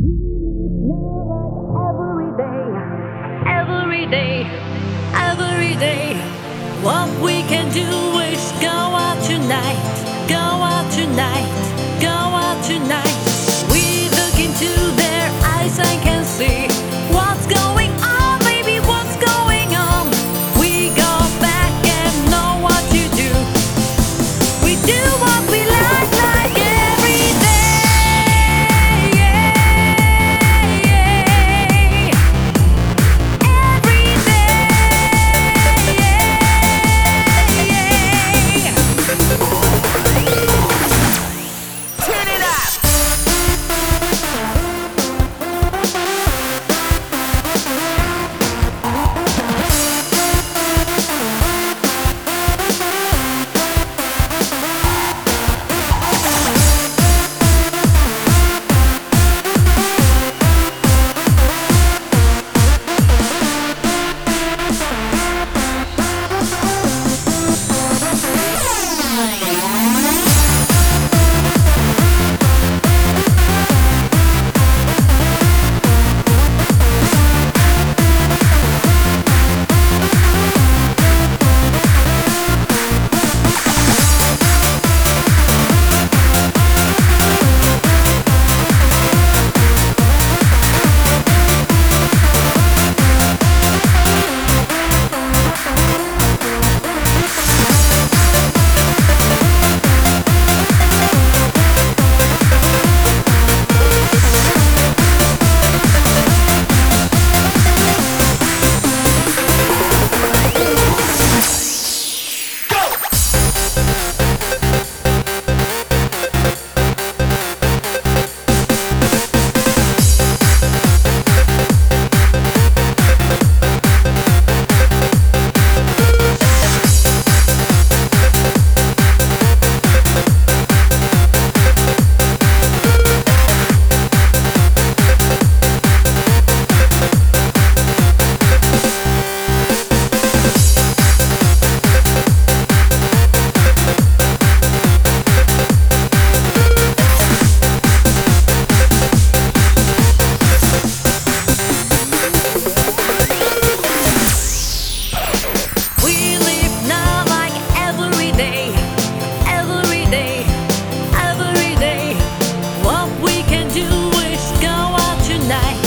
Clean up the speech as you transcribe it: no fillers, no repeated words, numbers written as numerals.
Every day, every day, every day. What we can do is go out tonight, go out tonight, go out tonight. We look into their eyes and can see what's going on, baby, what's going on. We go back and know what to do. We do what we like every day. Every day. Turn it up. We live now like every day, every day, every day. What we can do is go out tonight,